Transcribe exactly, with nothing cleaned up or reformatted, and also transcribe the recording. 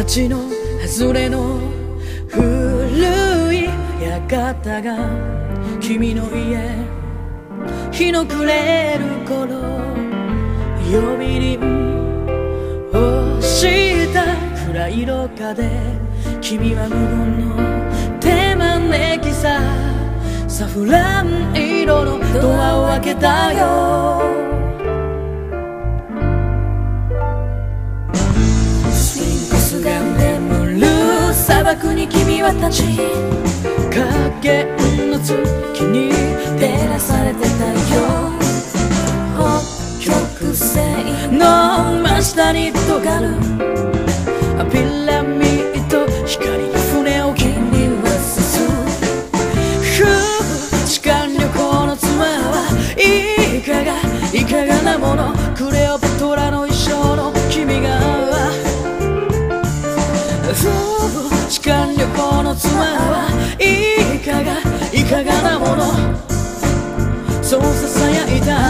町の外れの古い館が君の家日の暮れる頃呼び鈴をした暗い廊下で君は無言の手招きさサフラン色のドアを開けたよスフィンクスが眠る砂漠に君は立ち影の月に照らされてたよ北極星の真下に尖るピラミッド光が船を君は進む時間旅行のツアーはいかがいかがなものクレオパトラの衣装の君が時間旅行のツアーはいかがいかがなものそうささやいた